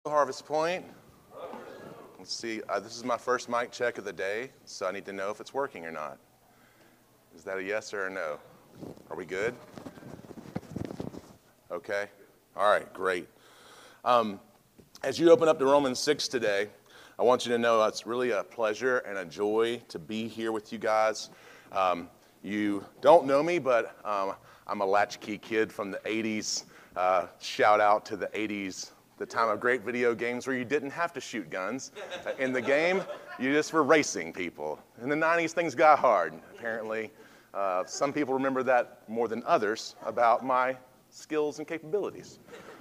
Harvest Point. Let's see, this is my first mic check of the day, so I need to know if it's working or not. Is that a yes or a no? Are we good? Okay. All right, great. As you open up to Romans 6 today, I want you to know it's really a pleasure and a joy to be here with you guys. You don't know me, but I'm a latchkey kid from the 80s. Shout out to the 80s, the time of great video games where you didn't have to shoot guns. In the game, you just were racing people. In the 90s, things got hard. Apparently, some people remember that more than others about my skills and capabilities.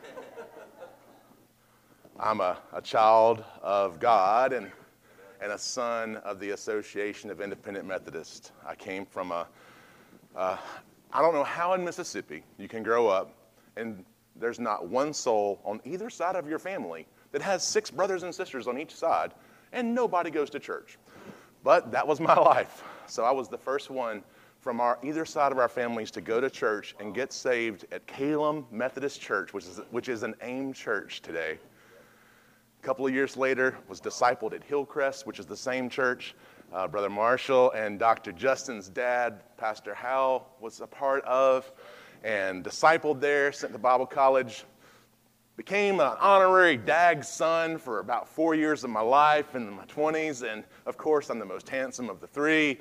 I'm a child of God and a son of the Association of Independent Methodists. I came from I don't know how in Mississippi you can grow up and there's not one soul on either side of your family that has 6 brothers and sisters on each side, and nobody goes to church. But that was my life. So I was the first one from either side of our families to go to church and get saved at Calum Methodist Church, which is an AIM church today. A couple of years later, was discipled at Hillcrest, which is the same church. Brother Marshall and Dr. Justin's dad, Pastor Hal, was a part of, and discipled there, sent to Bible college, became an honorary DAG son for about 4 years of my life in my 20s, and of course I'm the most handsome of the 3.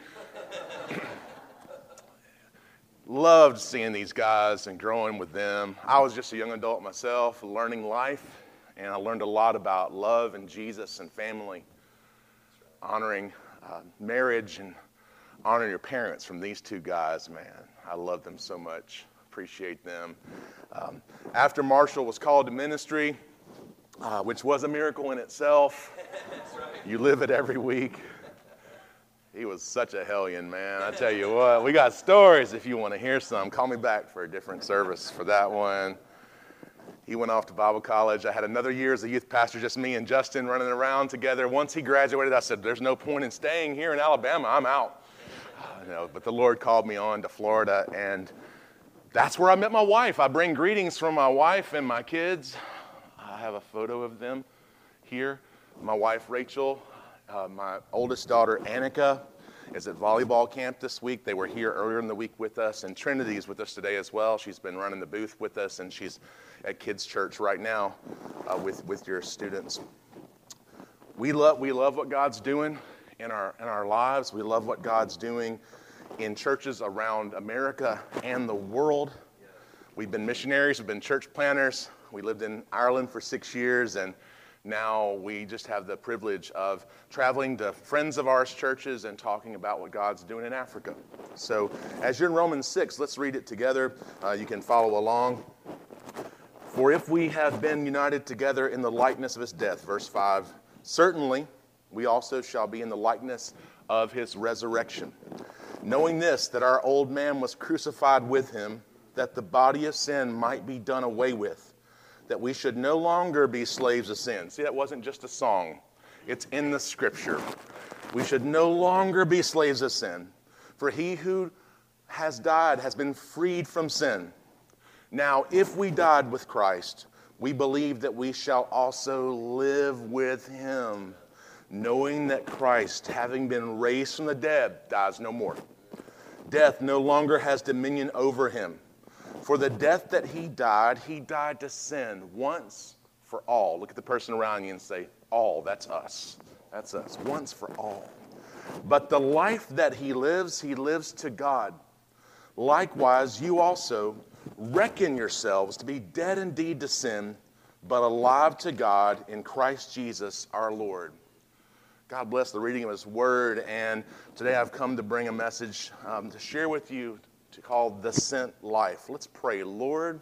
Loved seeing these guys and growing with them. I was just a young adult myself, learning life, and I learned a lot about love and Jesus and family, honoring marriage and honoring your parents from these 2 guys, man. I love them so much. Appreciate them. After Marshall was called to ministry, which was a miracle in itself. You live it every week. He was such a hellion, man. I tell you what, we got stories if you want to hear some. Call me back for a different service for that one. He went off to Bible college. I had another year as a youth pastor, just me and Justin running around together. Once he graduated, I said, there's no point in staying here in Alabama. I'm out. But the Lord called me on to Florida, and that's where I met my wife. I bring greetings from my wife and my kids. I have a photo of them here. My wife, Rachel, my oldest daughter, Annika, is at volleyball camp this week. They were here earlier in the week with us, and Trinity is with us today as well. She's been running the booth with us, and she's at Kids Church right now with your students. We love what God's doing in our lives. We love what God's doing in churches around America and the world. We've been missionaries, we've been church planners. We lived in Ireland for 6 years, and now we just have the privilege of traveling to friends of ours' churches and talking about what God's doing in Africa. So as you're in Romans 6, let's read it together. You can follow along. For if we have been united together in the likeness of his death, verse 5, certainly we also shall be in the likeness of his resurrection. Knowing this, that our old man was crucified with him, that the body of sin might be done away with, that we should no longer be slaves of sin. See, that wasn't just a song. It's in the scripture. We should no longer be slaves of sin, for he who has died has been freed from sin. Now, if we died with Christ, we believe that we shall also live with him, knowing that Christ, having been raised from the dead, dies no more. Death no longer has dominion over him. For the death that he died to sin once for all. Look at the person around you and say, all, that's us. That's us, once for all. But the life that he lives to God. Likewise, you also reckon yourselves to be dead indeed to sin, but alive to God in Christ Jesus our Lord. God bless the reading of his word, and today I've come to bring a message to share with you called The Sent Life. Let's pray. Lord,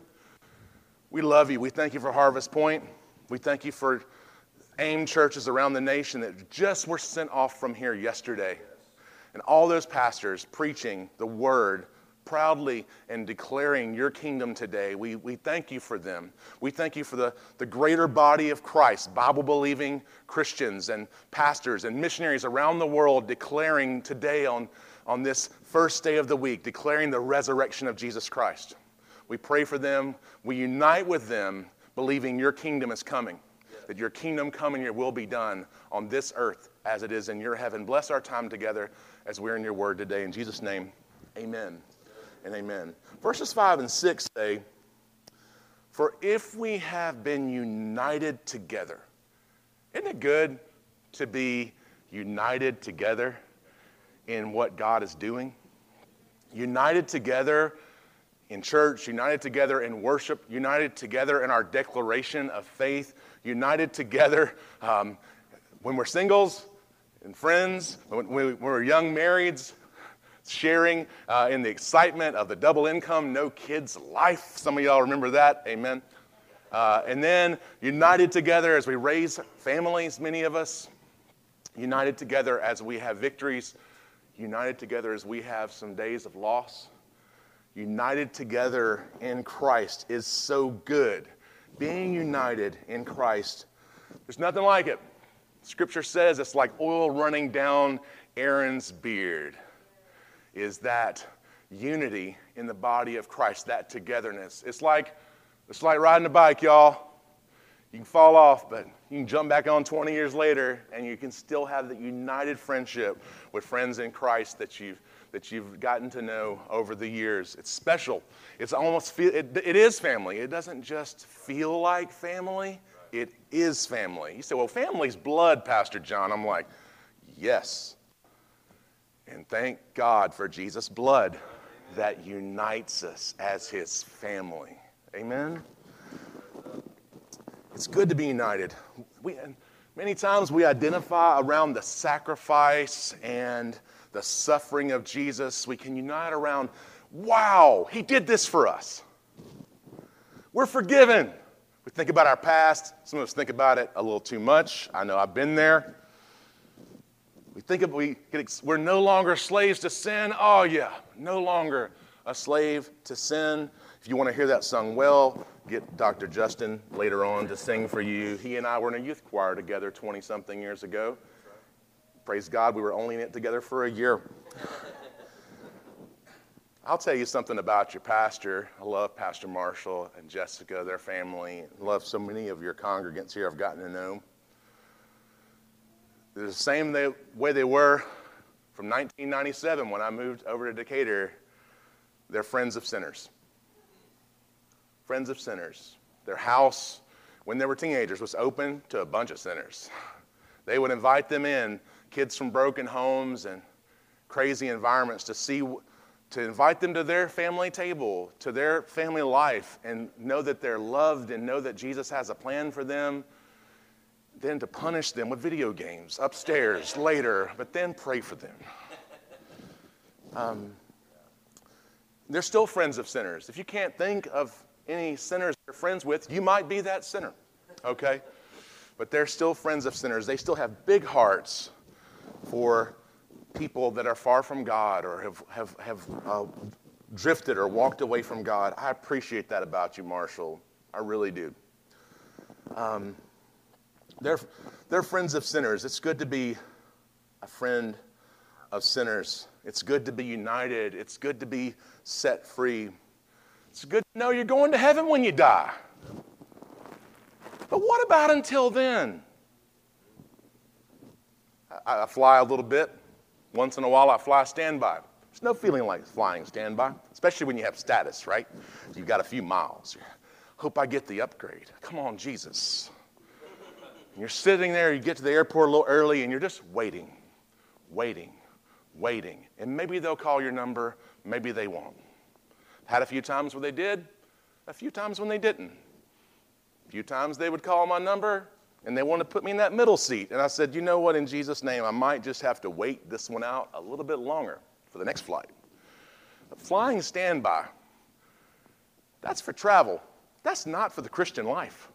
we love you. We thank you for Harvest Point. We thank you for AIM churches around the nation that just were sent off from here yesterday. And all those pastors preaching the word proudly and declaring your kingdom today. We thank you for them. We thank you for the greater body of Christ, Bible-believing Christians and pastors and missionaries around the world declaring today on this first day of the week, declaring the resurrection of Jesus Christ. We pray for them. We unite with them, believing your kingdom is coming. that your kingdom come and your will be done on this earth as it is in your heaven. Bless our time together as we're in your word today. In Jesus' name, amen and amen. Verses 5 and 6 say, "For if we have been united together," isn't it good to be united together in what God is doing? United together in church, united together in worship, united together in our declaration of faith, united together when we're singles and friends, when we're young marrieds, sharing in the excitement of the double income, no kids life. Some of y'all remember that, amen. And then united together as we raise families, many of us, united together as we have victories, united together as we have some days of loss. United together in Christ is so good. Being united in Christ, there's nothing like it. Scripture says it's like oil running down Aaron's beard. Is that unity in the body of Christ, that togetherness. It's like riding a bike, y'all. You can fall off, but you can jump back on 20 years later, and you can still have that united friendship with friends in Christ that you've gotten to know over the years. It's special. It's almost it is family. It doesn't just feel like family. It is family. You say, well, family's blood, Pastor John. I'm like, yes. And thank God for Jesus' blood that unites us as his family. Amen? It's good to be united. Many times we identify around the sacrifice and the suffering of Jesus. We can unite around, wow, he did this for us. We're forgiven. We think about our past. Some of us think about it a little too much. I know I've been there. We're no longer slaves to sin. Oh, yeah, no longer a slave to sin. If you want to hear that sung well, get Dr. Justin later on to sing for you. He and I were in a youth choir together 20-something years ago. Praise God, we were only in it together for a year. I'll tell you something about your pastor. I love Pastor Marshall and Jessica, their family. I love so many of your congregants here I've gotten to know. They're the same way they were from 1997 when I moved over to Decatur. They're friends of sinners. Friends of sinners. Their house, when they were teenagers, was open to a bunch of sinners. They would invite them in, kids from broken homes and crazy environments, to invite them to their family table, to their family life, and know that they're loved and know that Jesus has a plan for them. Then to punish them with video games upstairs later, but then pray for them. They're still friends of sinners. If you can't think of any sinners they're friends with, you might be that sinner, okay? But they're still friends of sinners. They still have big hearts for people that are far from God or have drifted or walked away from God. I appreciate that about you, Marshall. I really do. They're friends of sinners. It's good to be a friend of sinners. It's good to be united. It's good to be set free. It's good to know you're going to heaven when you die. But what about until then? I fly a little bit. Once in a while I fly standby. There's no feeling like flying standby, especially when you have status, right? You've got a few miles. Hope I get the upgrade. Come on, Jesus. And you're sitting there, you get to the airport a little early, and you're just waiting. And maybe they'll call your number, maybe they won't. Had a few times where they did, a few times when they didn't. A few times they would call my number, and they wanted to put me in that middle seat. And I said, you know what, in Jesus' name, I might just have to wait this one out a little bit longer for the next flight. But flying standby, that's for travel. That's not for the Christian life.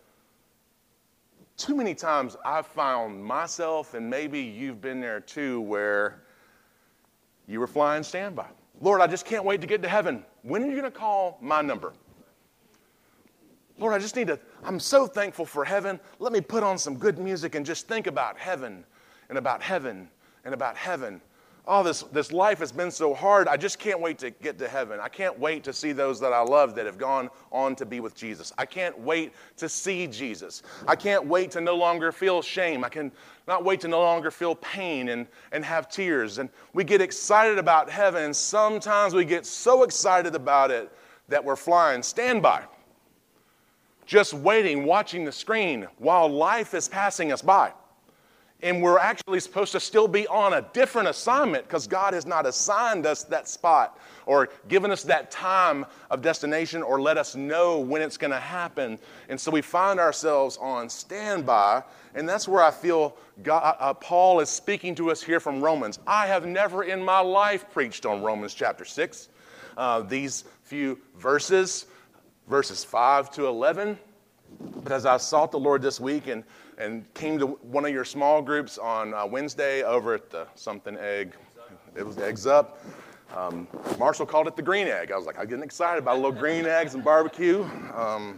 Too many times I've found myself, and maybe you've been there too, where you were flying standby. Lord, I just can't wait to get to heaven. When are you going to call my number? Lord, I just need to, I'm so thankful for heaven. Let me put on some good music and just think about heaven and about heaven and about heaven. oh, this life has been so hard. I just can't wait to get to heaven. I can't wait to see those that I love that have gone on to be with Jesus. I can't wait to see Jesus. I can't wait to no longer feel shame. I can not wait to no longer feel pain and have tears. And we get excited about heaven, and sometimes we get so excited about it that we're flying standby, just waiting, watching the screen while life is passing us by. And we're actually supposed to still be on a different assignment because God has not assigned us that spot or given us that time of destination or let us know when it's going to happen. And so we find ourselves on standby, and that's where I feel Paul is speaking to us here from Romans. I have never in my life preached on Romans chapter 6. These few verses 5 to 11. But as I sought the Lord this week and came to one of your small groups on Wednesday over at the something egg, it was Eggs Up. Marshall called it the green egg. I was like, I'm getting excited about little green eggs and barbecue. I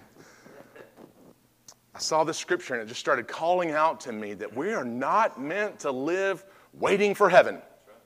saw this scripture and it just started calling out to me that we are not meant to live waiting for heaven.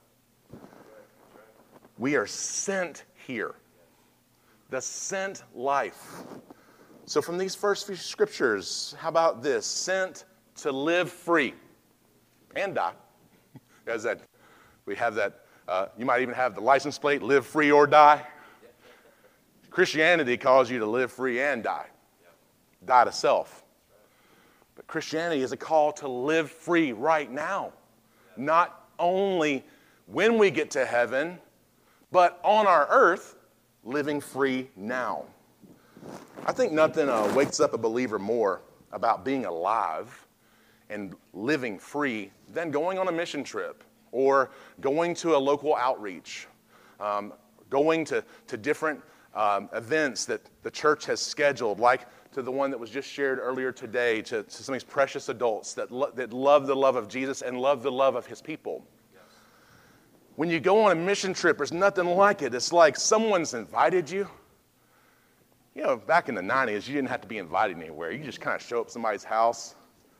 We are sent here. The sent life. So from these first few scriptures, how about this? Sent to live free and die. As that, we have that, you might even have the license plate, live free or die. Christianity calls you to live free and die. Die to self. But Christianity is a call to live free right now. Not only when we get to heaven, but on our earth, living free now. I think nothing wakes up a believer more about being alive and living free than going on a mission trip or going to a local outreach, going to different events that the church has scheduled, like to the one that was just shared earlier today, to some of these precious adults that love the love of Jesus and love the love of his people. When you go on a mission trip, there's nothing like it. It's like someone's invited you. You know, back in the 90s, you didn't have to be invited anywhere. You just kind of show up at somebody's house.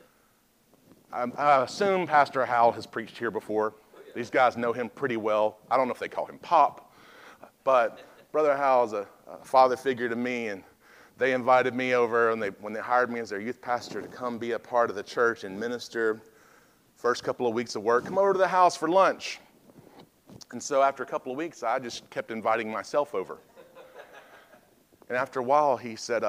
I assume Pastor Hal has preached here before. These guys know him pretty well. I don't know if they call him Pop, but Brother Hal is a father figure to me, and they invited me over, and when they hired me as their youth pastor to come be a part of the church and minister, first couple of weeks of work, come over to the house for lunch. And so after a couple of weeks, I just kept inviting myself over. And after a while, he said,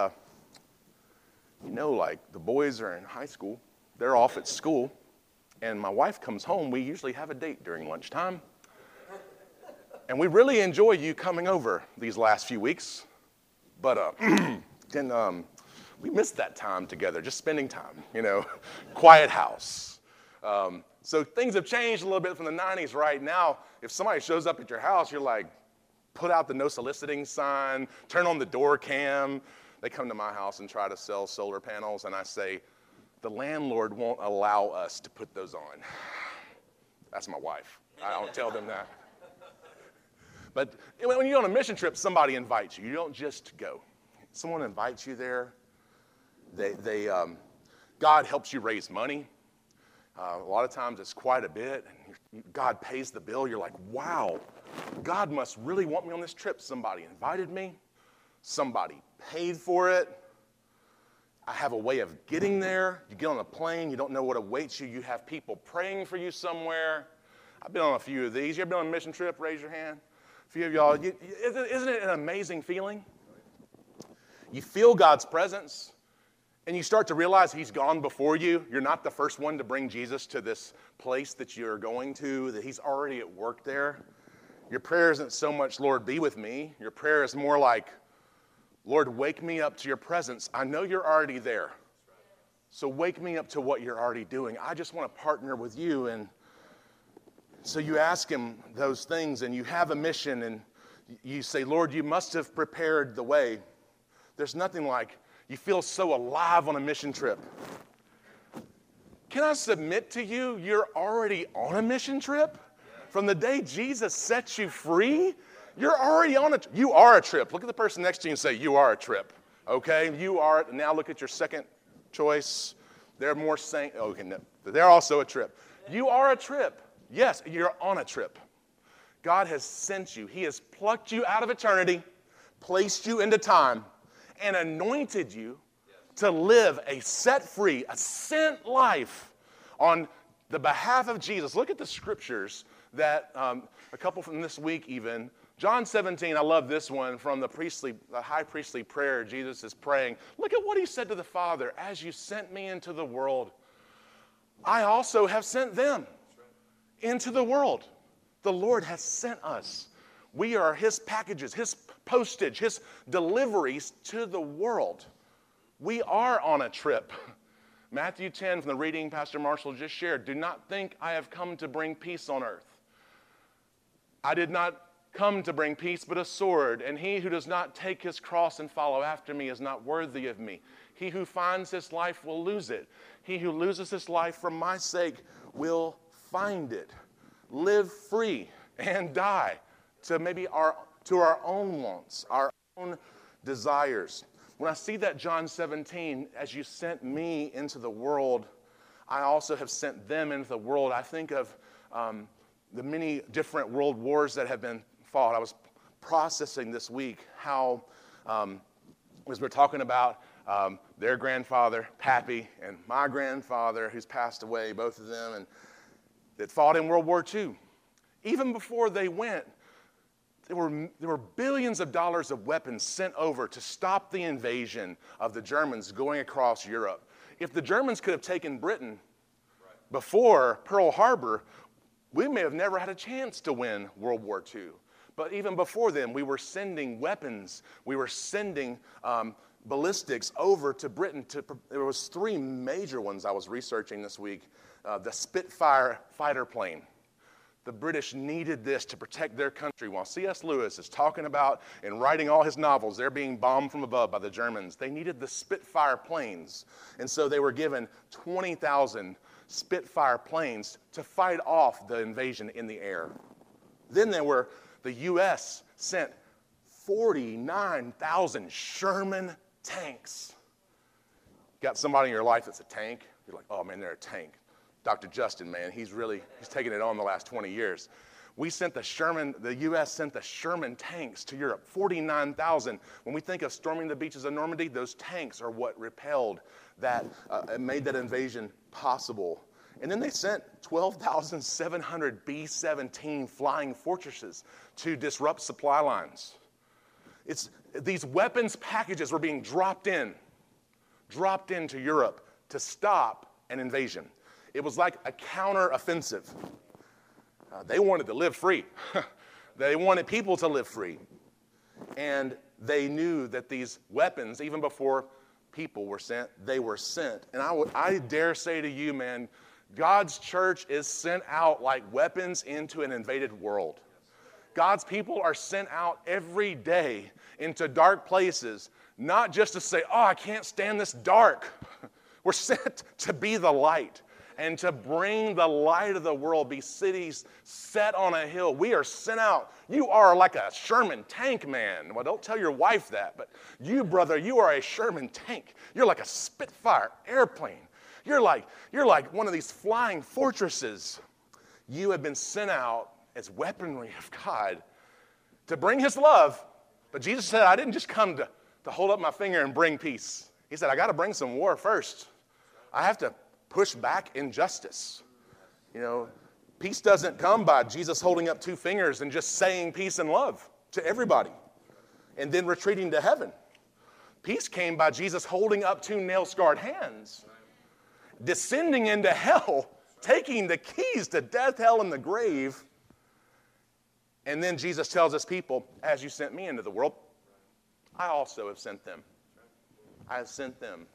like the boys are in high school, they're off at school, and my wife comes home. We usually have a date during lunchtime. And we really enjoy you coming over these last few weeks. But we missed that time together, just spending time, quiet house. So things have changed a little bit from the 90s right now. If somebody shows up at your house, you're like, put out the no soliciting sign, turn on the door cam. They come to my house and try to sell solar panels, and I say, the landlord won't allow us to put those on. That's my wife. I don't tell them that. But when you're on a mission trip, somebody invites you. You don't just go. Someone invites you there. God helps you raise money. A lot of times it's quite a bit. And God pays the bill. You're like, wow, God must really want me on this trip. Somebody invited me. Somebody paid for it. I have a way of getting there. You get on a plane. You don't know what awaits you. You have people praying for you somewhere. I've been on a few of these. You ever been on a mission trip? Raise your hand. A few of y'all. Isn't it an amazing feeling? You feel God's presence. And you start to realize he's gone before you. You're not the first one to bring Jesus to this place that you're going to, that he's already at work there. Your prayer isn't so much, Lord, be with me. Your prayer is more like, Lord, wake me up to your presence. I know you're already there. So wake me up to what you're already doing. I just want to partner with you. And so you ask him those things, and you have a mission, and you say, Lord, you must have prepared the way. There's nothing like you feel so alive on a mission trip. Can I submit to you, you're already on a mission trip? From the day Jesus sets you free, you're already on it. You are a trip. Look at the person next to you and say, you are a trip. Okay? You are. Now look at your second choice. They're more saying, okay, no, they're also a trip. You are a trip. Yes, you're on a trip. God has sent you. He has plucked you out of eternity, placed you into time, and anointed you to live a set-free, a sent life on the behalf of Jesus. Look at the scriptures that a couple from this week even. John 17, I love this one from the high priestly prayer Jesus is praying. Look at what he said to the Father. As you sent me into the world, I also have sent them into the world. The Lord has sent us. We are his packages, his postage, his deliveries to the world. We are on a trip. Matthew 10 from the reading Pastor Marshall just shared. Do not think I have come to bring peace on earth. I did not come to bring peace, but a sword. And he who does not take his cross and follow after me is not worthy of me. He who finds his life will lose it. He who loses his life for my sake will find it. Live free and die to our own wants, our own desires. When I see that John 17, as you sent me into the world, I also have sent them into the world. I think of the many different world wars that have been fought. I was processing this week how, as we're talking about their grandfather, Pappy, and my grandfather, who's passed away, both of them, and that fought in World War II. Even before they went, there were billions of dollars of weapons sent over to stop the invasion of the Germans going across Europe. If the Germans could have taken Britain before Pearl Harbor, we may have never had a chance to win World War II. But even before then, we were sending weapons. We were sending ballistics over to Britain. There was 3 major ones I was researching this week. The Spitfire fighter plane. The British needed this to protect their country. While C.S. Lewis is talking about and writing all his novels, they're being bombed from above by the Germans. They needed the Spitfire planes. And so they were given 20,000 Spitfire planes to fight off the invasion in the air. Then the U.S. sent 49,000 Sherman tanks. Got somebody in your life that's a tank? You're like, oh man, they're a tank. Dr. Justin, man, he's taken it on the last 20 years. The U.S. sent the Sherman tanks to Europe, 49,000. When we think of storming the beaches of Normandy, those tanks are what repelled that, made that invasion possible. And then they sent 12,700 B-17 flying fortresses to disrupt supply lines. These weapons packages were being dropped into Europe to stop an invasion. It was like a counter-offensive. They wanted to live free. They wanted people to live free. And they knew that these weapons, even before people were sent, they were sent. And I dare say to you, man, God's church is sent out like weapons into an invaded world. God's people are sent out every day into dark places, not just to say, oh, I can't stand this dark. We're sent to be the light and to bring the light of the world, be cities set on a hill. We are sent out. You are like a Sherman tank, man. Well, don't tell your wife that, but you, brother, you are a Sherman tank. You're like a Spitfire airplane. You're like one of these flying fortresses. You have been sent out as weaponry of God to bring his love. But Jesus said, I didn't just come to hold up my finger and bring peace. He said, I got to bring some war first. I have to push back injustice. You know, peace doesn't come by Jesus holding up 2 fingers and just saying peace and love to everybody and then retreating to heaven. Peace came by Jesus holding up 2 nail-scarred hands, descending into hell, taking the keys to death, hell, and the grave. And then Jesus tells his people, as you sent me into the world, I also have sent them. I have sent them.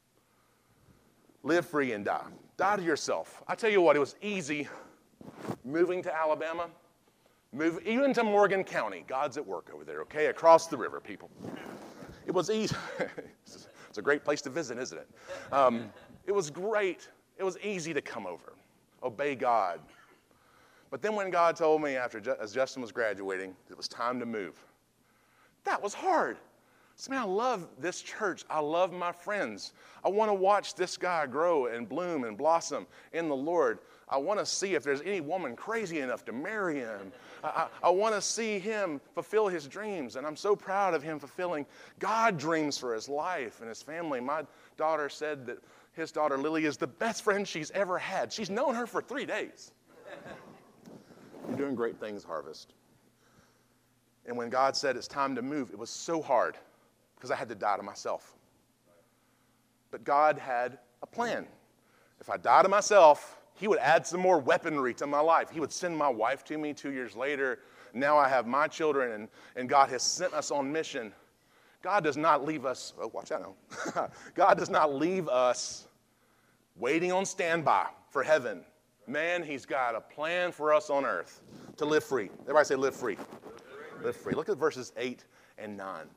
Live free and die. Die to yourself. I tell you what, it was easy moving to Alabama, even to Morgan County. God's at work over there, okay? Across the river, people. It was easy. It's a great place to visit, isn't it? It was great. It was easy to come over, obey God. But then when God told me as Justin was graduating, it was time to move, that was hard. So, man, I love this church. I love my friends. I want to watch this guy grow and bloom and blossom in the Lord. I want to see if there's any woman crazy enough to marry him. I want to see him fulfill his dreams, and I'm so proud of him fulfilling God's dreams for his life and his family. My daughter said that his daughter, Lily, is the best friend she's ever had. She's known her for 3 days. You're doing great things, Harvest. And when God said it's time to move, it was so hard because I had to die to myself. But God had a plan. If I die to myself, he would add some more weaponry to my life. He would send my wife to me 2 years later. Now I have my children, and God has sent us on mission. God does not leave us, oh, watch out now. God does not leave us waiting on standby for heaven. Man, he's got a plan for us on earth to live free. Everybody say live free. Live free. Look at verses 8 and 9.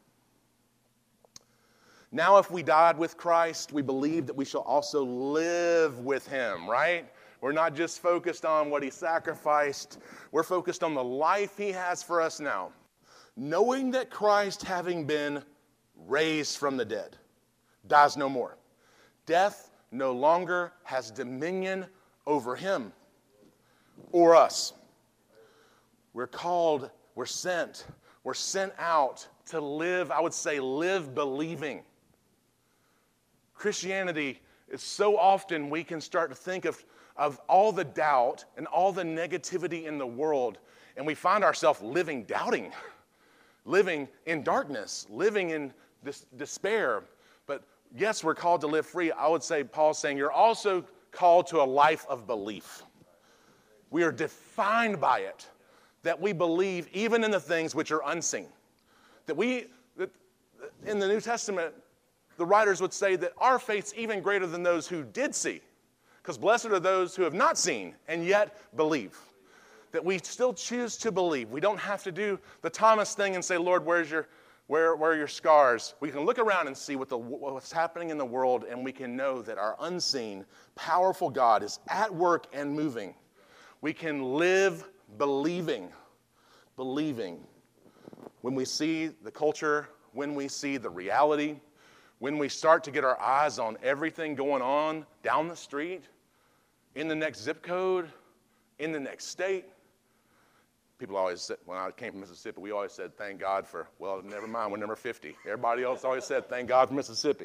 Now, if we died with Christ, we believe that we shall also live with him, right? We're not just focused on what he sacrificed. We're focused on the life he has for us now. Knowing that Christ, having been raised from the dead, dies no more. Death no longer has dominion over him or us. We're called, we're sent out to live, I would say, live believing. Christianity is so often we can start to think of all the doubt and all the negativity in the world, and we find ourselves living doubting, living in darkness, living in despair. But yes, we're called to live free. I would say Paul's saying you're also called to a life of belief. We are defined by it, that we believe even in the things which are unseen. That in the New Testament, the writers would say that our faith's even greater than those who did see. Because blessed are those who have not seen and yet believe. That we still choose to believe. We don't have to do the Thomas thing and say, Lord, where are your scars? We can look around and see what's happening in the world, and we can know that our unseen, powerful God is at work and moving. We can live believing. When we see the culture, when we see the reality, when we start to get our eyes on everything going on down the street, in the next zip code, in the next state. People always said, when I came from Mississippi, we always said, thank God for, well, never mind, we're number 50. Everybody else always said, thank God for Mississippi.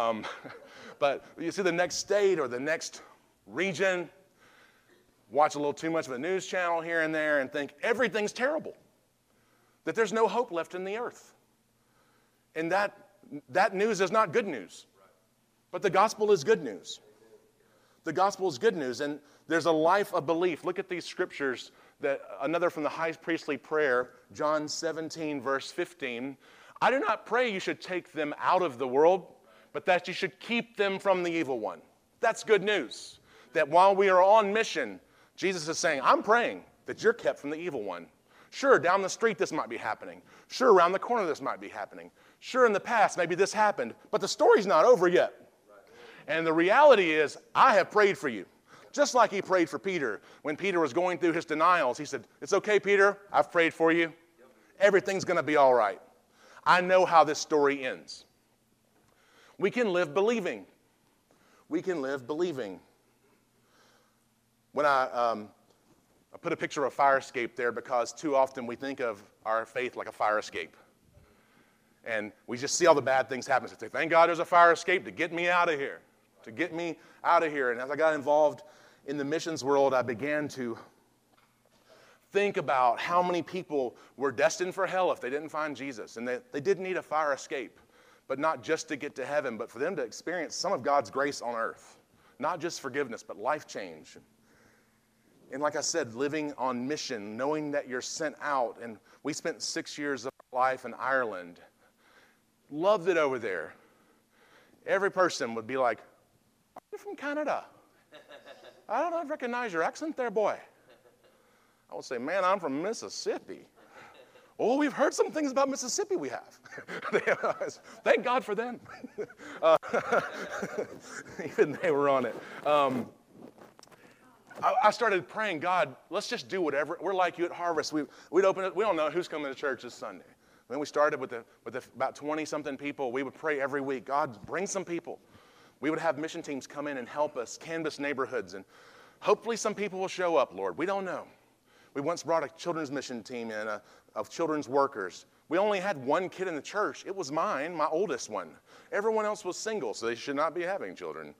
But you see the next state or the next region, watch a little too much of a news channel here and there and think everything's terrible, that there's no hope left in the earth. And that news is not good news. But the gospel is good news. The gospel is good news, and there's a life of belief. Look at these scriptures, another from the high priestly prayer, John 17, verse 15. I do not pray you should take them out of the world, but that you should keep them from the evil one. That's good news. That while we are on mission, Jesus is saying, I'm praying that you're kept from the evil one. Sure, down the street this might be happening. Sure, around the corner this might be happening. Sure, in the past maybe this happened, but the story's not over yet. And the reality is, I have prayed for you. Just like he prayed for Peter. When Peter was going through his denials, he said, it's okay, Peter, I've prayed for you. Everything's going to be all right. I know how this story ends. We can live believing. We can live believing. When I put a picture of a fire escape there because too often we think of our faith like a fire escape. And we just see all the bad things happen. So say, thank God there's a fire escape to get me out of here. To get me out of here. And as I got involved in the missions world, I began to think about how many people were destined for hell if they didn't find Jesus. And they did need a fire escape, but not just to get to heaven, but for them to experience some of God's grace on earth. Not just forgiveness, but life change. And like I said, living on mission, knowing that you're sent out. And we spent 6 years of our life in Ireland. Loved it over there. Every person would be like, are you from Canada? I don't recognize your accent there, boy. I would say, man, I'm from Mississippi. Oh, we've heard some things about Mississippi we have. Thank God for them. Even they were on it. I started praying, God, let's just do whatever. We're like you at Harvest. We'd open it. We don't know who's coming to church this Sunday. When we started with about 20-something people, we would pray every week, God, bring some people. We would have mission teams come in and help us canvass neighborhoods, and hopefully some people will show up, Lord. We don't know. We once brought a children's mission team in of children's workers. We only had one kid in the church. It was mine, my oldest one. Everyone else was single, so they should not be having children.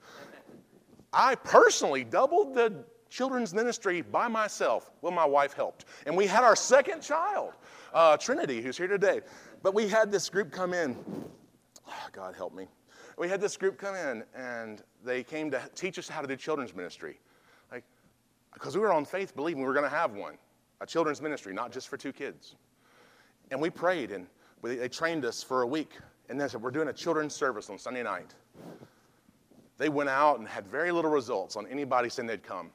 I personally doubled the children's ministry by myself. Well, my wife helped. And we had our second child, Trinity, who's here today. But we had this group come in. Oh, God help me. We had this group come in, and they came to teach us how to do children's ministry. Because we were on faith believing we were going to have one, a children's ministry, not just for 2 kids. And we prayed, and they trained us for a week. And they said, we're doing a children's service on Sunday night. They went out and had very little results on anybody saying they'd come.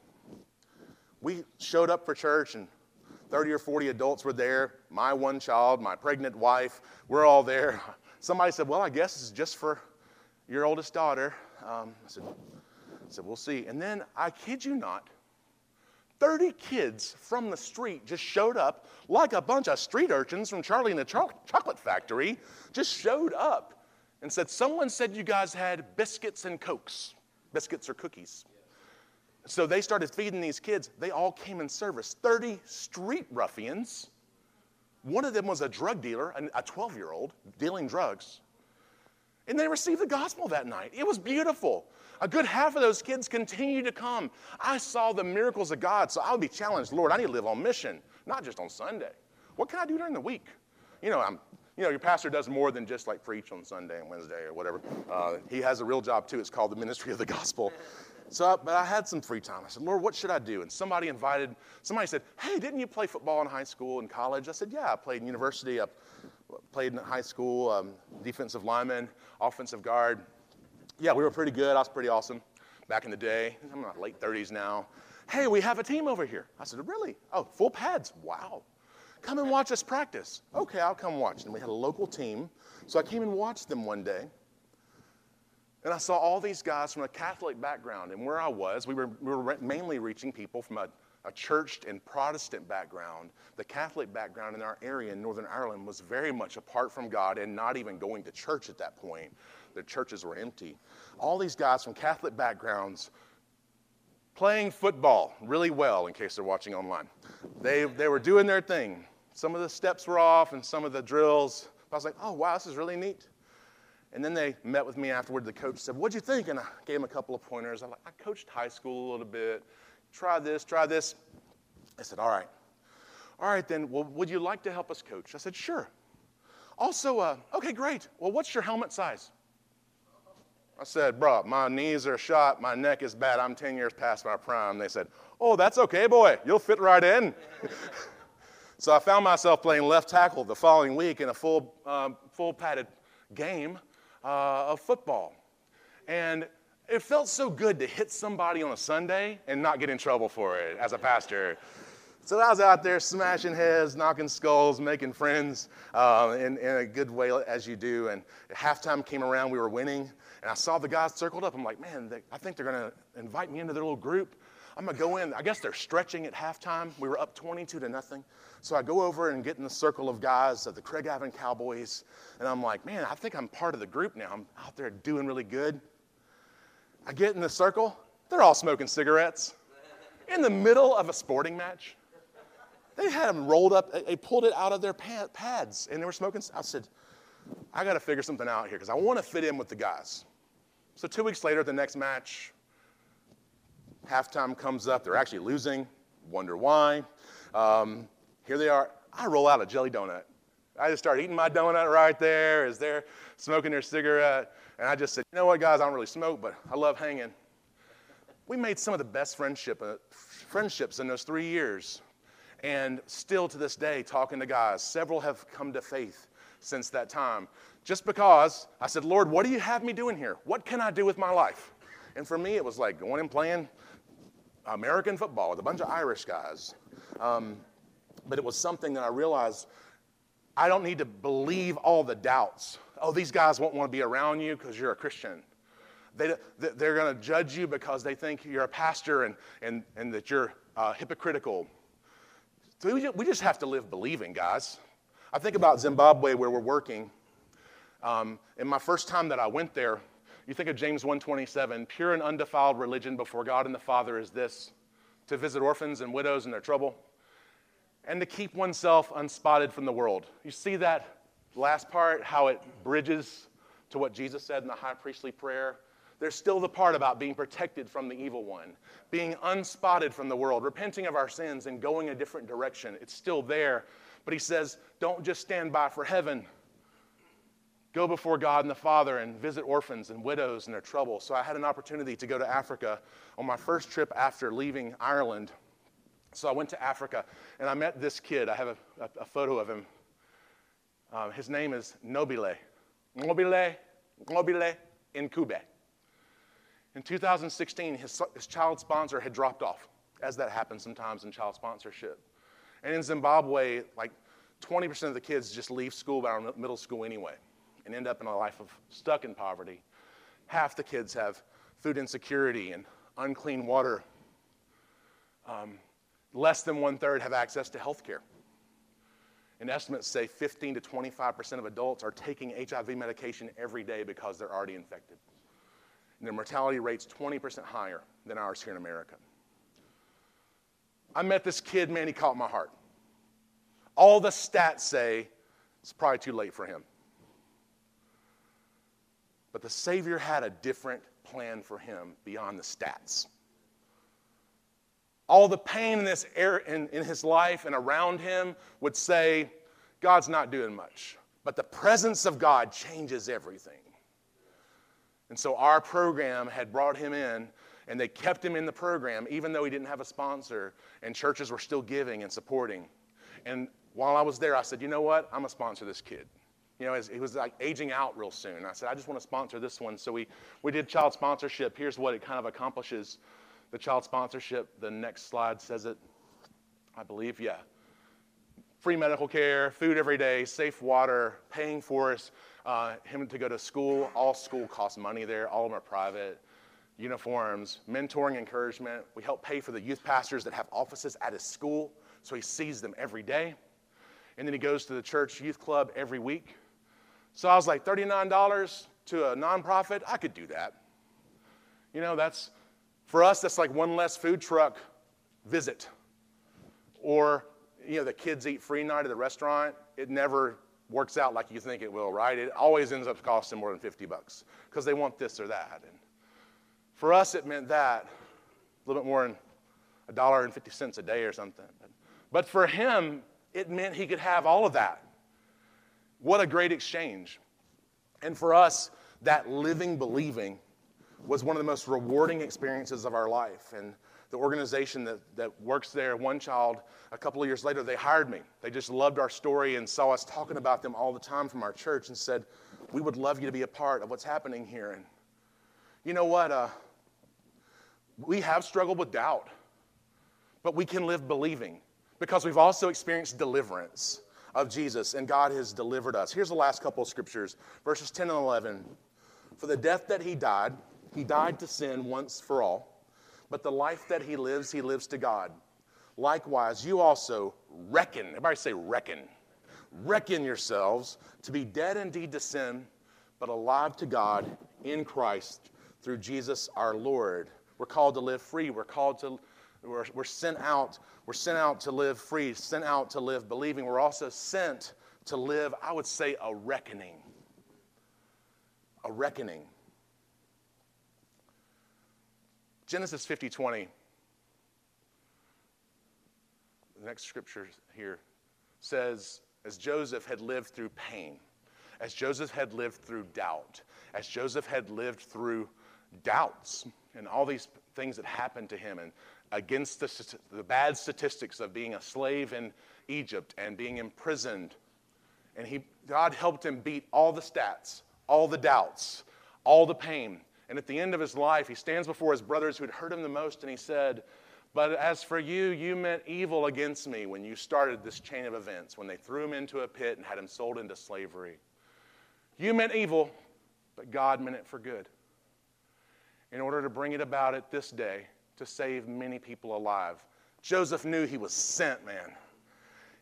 We showed up for church, and 30 or 40 adults were there. My one child, my pregnant wife, we're all there. Somebody said, well, I guess this is just for your oldest daughter. I said, we'll see. And then, I kid you not, 30 kids from the street just showed up like a bunch of street urchins from Charlie and the Chocolate Factory just showed up and said, someone said you guys had biscuits and Cokes. Biscuits or cookies. So they started feeding these kids. They all came in service. 30 street ruffians. One of them was a drug dealer, a 12-year-old dealing drugs. And they received the gospel that night. It was beautiful. A good half of those kids continued to come. I saw the miracles of God, so I would be challenged, Lord, I need to live on mission, not just on Sunday. What can I do during the week? Your pastor does more than just like preach on Sunday and Wednesday or whatever. He has a real job too. It's called the ministry of the gospel. But I had some free time. I said, Lord, what should I do? And somebody said, hey, didn't you play football in high school and college? I said, yeah, I played in university. I played in high school, defensive lineman, offensive guard. Yeah, we were pretty good. I was pretty awesome back in the day. I'm in my late 30s now. Hey, we have a team over here. I said, really? Oh, full pads. Wow. Come and watch us practice. Okay, I'll come watch. And we had a local team. So I came and watched them one day. And I saw all these guys from a Catholic background. And where I was, we were mainly reaching people from a churched and Protestant background. The Catholic background in our area in Northern Ireland was very much apart from God and not even going to church at that point. The churches were empty. All these guys from Catholic backgrounds playing football really well, in case they're watching online. They were doing their thing. Some of the steps were off and some of the drills. I was like, oh, wow, this is really neat. And then they met with me afterward. The coach said, what'd you think? And I gave him a couple of pointers. I coached high school a little bit. Try this. I said, all right then, well, would you like to help us coach? I said, sure. Also, okay, great. Well, what's your helmet size? I said, bro, my knees are shot, my neck is bad, I'm 10 years past my prime. They said, oh, that's okay, boy, you'll fit right in. So I found myself playing left tackle the following week in a full padded game of football. And it felt so good to hit somebody on a Sunday and not get in trouble for it as a pastor. So I was out there smashing heads, knocking skulls, making friends in a good way as you do. And halftime came around, we were winning. And I saw the guys circled up. I'm like, man, I think they're going to invite me into their little group. I'm going to go in. I guess they're stretching at halftime. We were up 22-0. So I go over and get in the circle of guys of the Craigavon Cowboys. And I'm like, man, I think I'm part of the group now. I'm out there doing really good. I get in the circle. They're all smoking cigarettes in the middle of a sporting match. They had them rolled up. They pulled it out of their pads, and they were smoking. I said, I got to figure something out here because I want to fit in with the guys. So 2 weeks later, the next match, halftime comes up. They're actually losing. Wonder why. Here they are. I roll out a jelly donut. I just start eating my donut right there as they're smoking their cigarette. And I just said, you know what, guys, I don't really smoke, but I love hanging. We made some of the best friendships in those 3 years. And still to this day, talking to guys, several have come to faith since that time. Just because I said, Lord, what do you have me doing here? What can I do with my life? And for me, it was like going and playing American football with a bunch of Irish guys. But it was something that I realized I don't need to believe all the doubts. Oh, these guys won't want to be around you because you're a Christian. They're going to judge you because they think you're a pastor and that you're hypocritical. So we just have to live believing, guys. I think about Zimbabwe where we're working. And my first time that I went there, you think of James 1:27, pure and undefiled religion before God and the Father is this, to visit orphans and widows in their trouble, and to keep oneself unspotted from the world. You see that last part, how it bridges to what Jesus said in the high priestly prayer? There's still the part about being protected from the evil one, being unspotted from the world, repenting of our sins and going a different direction. It's still there. But he says, don't just stand by for heaven. Go before God and the Father and visit orphans and widows in their trouble. So I had an opportunity to go to Africa on my first trip after leaving Ireland. So I went to Africa, and I met this kid. I have a photo of him. His name is Nobile Nkube. In 2016, his child sponsor had dropped off, as that happens sometimes in child sponsorship. And in Zimbabwe, like 20% of the kids just leave school by middle school anyway and end up in a life of stuck in poverty. Half the kids have food insecurity and unclean water. Less than 1/3 have access to health care. And estimates say 15 to 25% of adults are taking HIV medication every day because they're already infected. And their mortality rate's 20% higher than ours here in America. I met this kid, man, he caught my heart. All the stats say it's probably too late for him. But the Savior had a different plan for him beyond the stats. All the pain in his life and around him would say, God's not doing much. But the presence of God changes everything. And so our program had brought him in, and they kept him in the program even though he didn't have a sponsor, and churches were still giving and supporting. And while I was there, I said, you know what? I'm going to sponsor this kid. You know, he was like aging out real soon. I said, I just want to sponsor this one. So we did child sponsorship. Here's what it kind of accomplishes. The child sponsorship, the next slide says it, I believe, yeah. Free medical care, food every day, safe water, paying for him to go to school. All school costs money there. All of them are private. Uniforms, mentoring, encouragement. We help pay for the youth pastors that have offices at his school, so he sees them every day. And then he goes to the church youth club every week. So I was like, $39 to a nonprofit, I could do that. You know, for us, that's like one less food truck visit. Or, you know, the kids eat free night at the restaurant. It never works out like you think it will, right? It always ends up costing more than $50 because they want this or that. And for us, it meant that, a little bit more than $1.50 a day or something. But for him, it meant he could have all of that. What a great exchange. And for us, that living, believing was one of the most rewarding experiences of our life. And the organization that works there, one child, a couple of years later, they hired me. They just loved our story and saw us talking about them all the time from our church and said, we would love you to be a part of what's happening here. And you know what? We have struggled with doubt, but we can live believing because we've also experienced deliverance of Jesus, and God has delivered us. Here's the last couple of scriptures, verses 10 and 11. For the death that he died to sin once for all, but the life that he lives to God. Likewise, you also reckon, everybody say reckon yourselves to be dead indeed to sin, but alive to God in Christ through Jesus our Lord. We're called to live free. We're sent out. We're sent out to live free, sent out to live believing. We're also sent to live, I would say, a reckoning. A reckoning. Genesis 50:20. The next scripture here says, as Joseph had lived through pain, as Joseph had lived through doubt, as Joseph had lived through doubts and all these things that happened to him and against the bad statistics of being a slave in Egypt and being imprisoned. And God helped him beat all the stats, all the doubts, all the pain. And at the end of his life, he stands before his brothers who had hurt him the most, and he said, but as for you, you meant evil against me when you started this chain of events, when they threw him into a pit and had him sold into slavery. You meant evil, but God meant it for good, in order to bring it about at this day to save many people alive. Joseph knew he was sent, man.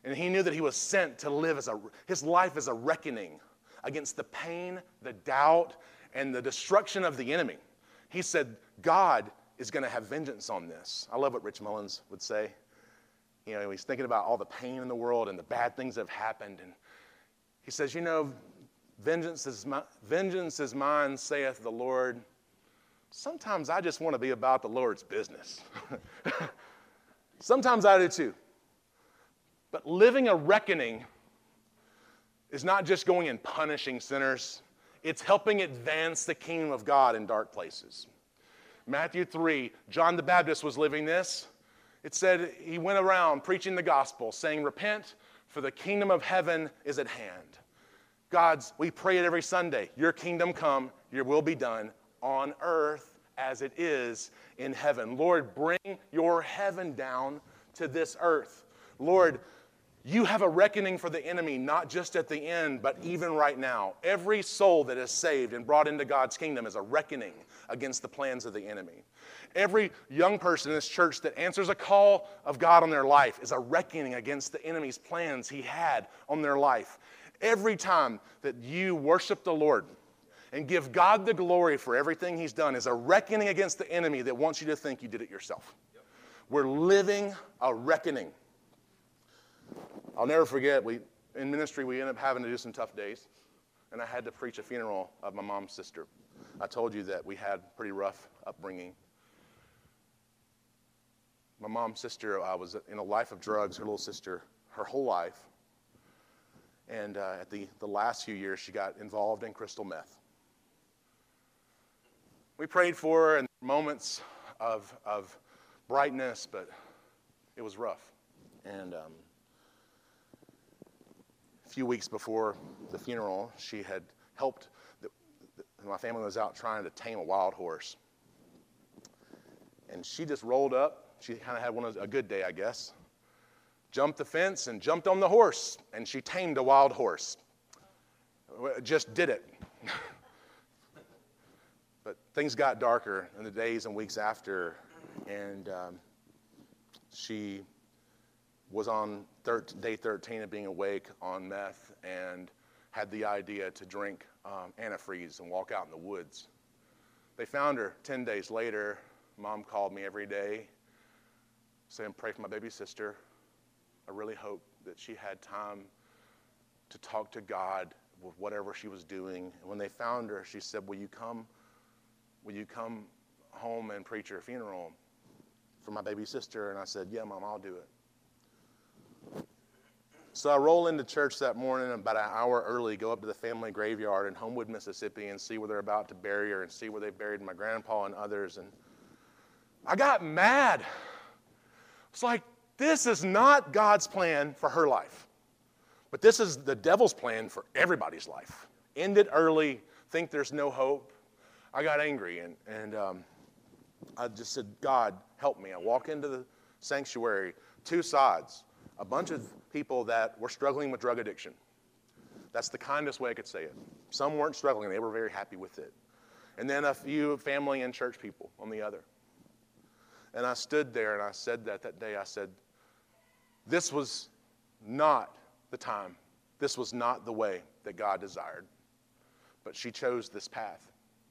And he knew that he was sent to live his life as a reckoning against the pain, the doubt, and the destruction of the enemy. He said, God is going to have vengeance on this. I love what Rich Mullins would say. You know, he's thinking about all the pain in the world and the bad things that have happened. And he says, vengeance is mine, saith the Lord. Sometimes I just want to be about the Lord's business. Sometimes I do too. But living a reckoning is not just going and punishing sinners. It's helping advance the kingdom of God in dark places. Matthew 3, John the Baptist was living this. It said he went around preaching the gospel, saying, repent, for the kingdom of heaven is at hand. We pray it every Sunday. Your kingdom come, your will be done on earth as it is in heaven. Lord, bring your heaven down to this earth. Lord, you have a reckoning for the enemy, not just at the end, but even right now. Every soul that is saved and brought into God's kingdom is a reckoning against the plans of the enemy. Every young person in this church that answers a call of God on their life is a reckoning against the enemy's plans he had on their life. Every time that you worship the Lord and give God the glory for everything he's done is a reckoning against the enemy that wants you to think you did it yourself. Yep. We're living a reckoning. I'll never forget, in ministry, we ended up having to do some tough days, and I had to preach a funeral of my mom's sister. I told you that we had pretty rough upbringing. My mom's sister was in a life of drugs, her little sister, her whole life. And at the last few years, she got involved in crystal meth. We prayed for her in moments of brightness, but it was rough. And a few weeks before the funeral, she had helped. My family was out trying to tame a wild horse. And she just rolled up. She kind of had a good day, I guess. Jumped the fence and jumped on the horse, and she tamed a wild horse. Just did it. But things got darker in the days and weeks after, and she was on day 13 of being awake on meth and had the idea to drink antifreeze and walk out in the woods. They found her 10 days later. Mom called me every day saying, pray for my baby sister. I really hope that she had time to talk to God with whatever she was doing. And when they found her, she said, will you come home and preach her funeral for my baby sister? And I said, yeah, Mom, I'll do it. So I roll into church that morning about an hour early, go up to the family graveyard in Homewood, Mississippi, and see where they're about to bury her and see where they buried my grandpa and others. And I got mad. It's like, this is not God's plan for her life. But this is the devil's plan for everybody's life. End it early, think there's no hope. I got angry, and I just said, God, help me. I walk into the sanctuary, two sides, a bunch of people that were struggling with drug addiction. That's the kindest way I could say it. Some weren't struggling. They were very happy with it. And then a few family and church people on the other. And I stood there and I said that day, I said, this was not the time. This was not the way that God desired. But she chose this path.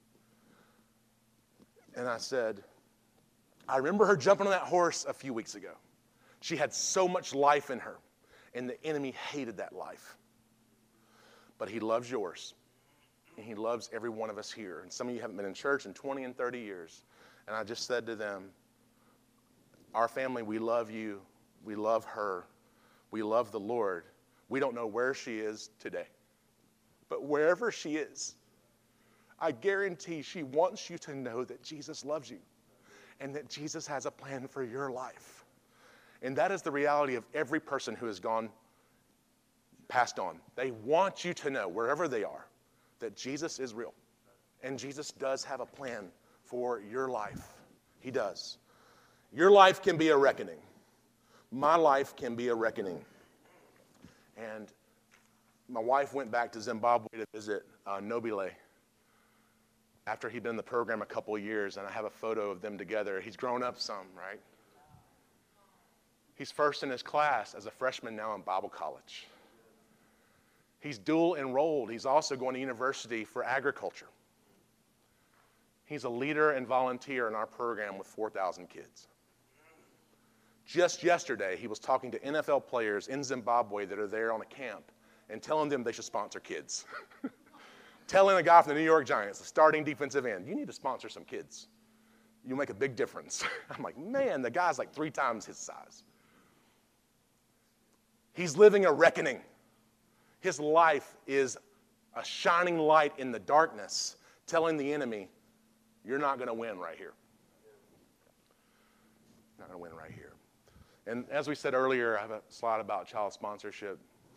And I said, I remember her jumping on that horse a few weeks ago. She had so much life in her, and the enemy hated that life. But he loves yours, and he loves every one of us here. And some of you haven't been in church in 20 and 30 years. And I just said to them, our family, we love you. We love her. We love the Lord. We don't know where she is today. But wherever she is, I guarantee she wants you to know that Jesus loves you and that Jesus has a plan for your life. And that is the reality of every person who has passed on. They want you to know, wherever they are, that Jesus is real. And Jesus does have a plan for your life. He does. Your life can be a reckoning. My life can be a reckoning. And my wife went back to Zimbabwe to visit Nobile after he'd been in the program a couple of years, and I have a photo of them together. He's grown up some, right? He's first in his class as a freshman now in Bible college. He's dual enrolled. He's also going to university for agriculture. He's a leader and volunteer in our program with 4,000 kids. Just yesterday, he was talking to NFL players in Zimbabwe that are there on a camp and telling them they should sponsor kids. Telling a guy from the New York Giants, the starting defensive end, you need to sponsor some kids. You'll make a big difference. I'm like, man, the guy's like 3 times his size. He's living a reckoning. His life is a shining light in the darkness, telling the enemy, you're not going to win right here. You're not going to win right here. And as we said earlier, I have a slide about child sponsorship,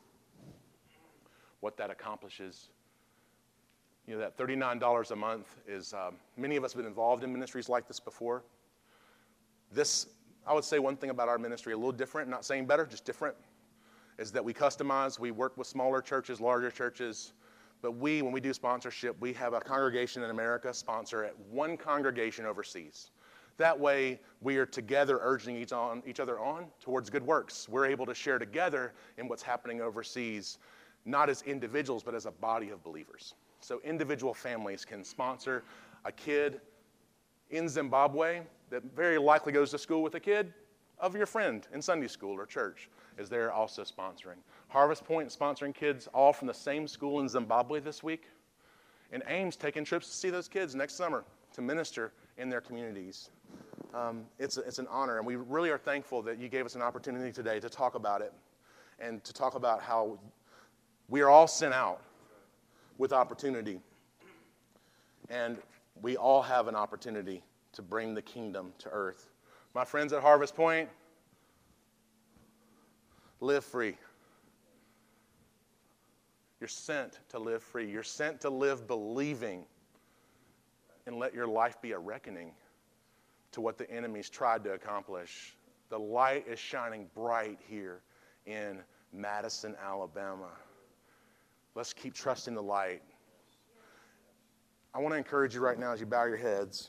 what that accomplishes. You know, that $39 a month is, many of us have been involved in ministries like this before. This, I would say one thing about our ministry, a little different, not saying better, just different, is that we customize. We work with smaller churches, larger churches. But when we do sponsorship, we have a congregation in America sponsor at one congregation overseas. That way, we are together urging each other on towards good works. We're able to share together in what's happening overseas, not as individuals, but as a body of believers. So individual families can sponsor a kid in Zimbabwe that very likely goes to school with a kid of your friend in Sunday school or church, as they're also sponsoring. Harvest Point sponsoring kids all from the same school in Zimbabwe this week. And AIM's taking trips to see those kids next summer to minister in their communities. It's an honor, and we really are thankful that you gave us an opportunity today to talk about it and to talk about how we are all sent out with opportunity. And we all have an opportunity to bring the kingdom to earth. My friends at Harvest Point, live free. You're sent to live free. You're sent to live believing, and let your life be a reckoning to what the enemy's tried to accomplish. The light is shining bright here in Madison, Alabama. Let's keep trusting the light. I want to encourage you right now as you bow your heads.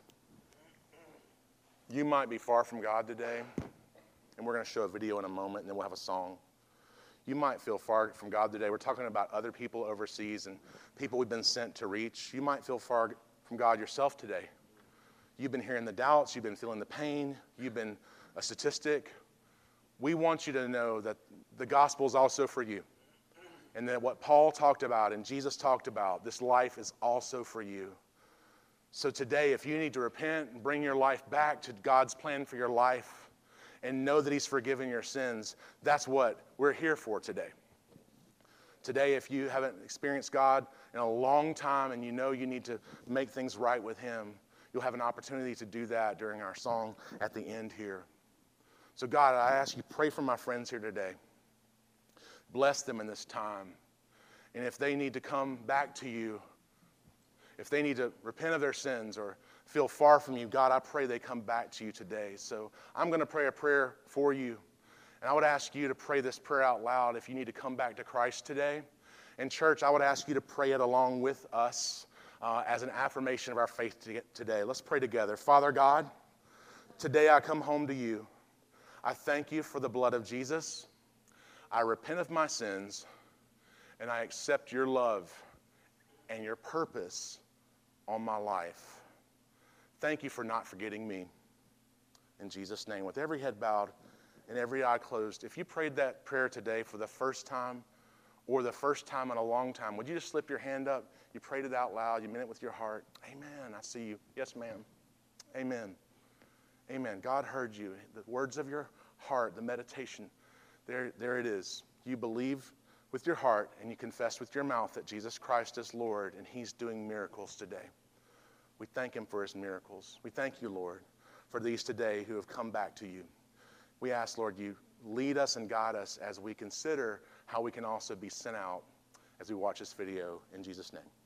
You might be far from God today, and we're going to show a video in a moment, and then we'll have a song. You might feel far from God today. We're talking about other people overseas and people we've been sent to reach. You might feel far from God yourself today. You've been hearing the doubts. You've been feeling the pain. You've been a statistic. We want you to know that the gospel is also for you, and that what Paul talked about and Jesus talked about, this life is also for you. So today, if you need to repent and bring your life back to God's plan for your life and know that he's forgiven your sins, that's what we're here for today. Today, if you haven't experienced God in a long time and you know you need to make things right with him, you'll have an opportunity to do that during our song at the end here. So God, I ask you, pray for my friends here today. Bless them in this time. And if they need to come back to you, if they need to repent of their sins or feel far from you, God, I pray they come back to you today. So I'm going to pray a prayer for you. And I would ask you to pray this prayer out loud if you need to come back to Christ today. In church, I would ask you to pray it along with us as an affirmation of our faith today. Let's pray together. Father God, today I come home to you. I thank you for the blood of Jesus. I repent of my sins, and I accept your love and your purpose on my life. Thank you for not forgetting me. In Jesus' name, with every head bowed and every eye closed, if you prayed that prayer today for the first time or the first time in a long time, would you just slip your hand up? You prayed it out loud. You meant it with your heart. Amen. I see you. Yes, ma'am. Amen. Amen. God heard you. The words of your heart, the meditation, there it is. You believe with your heart and you confess with your mouth that Jesus Christ is Lord, and he's doing miracles today. We thank him for his miracles. We thank you, Lord, for these today who have come back to you. We ask, Lord, you lead us and guide us as we consider how we can also be sent out as we watch this video in Jesus' name.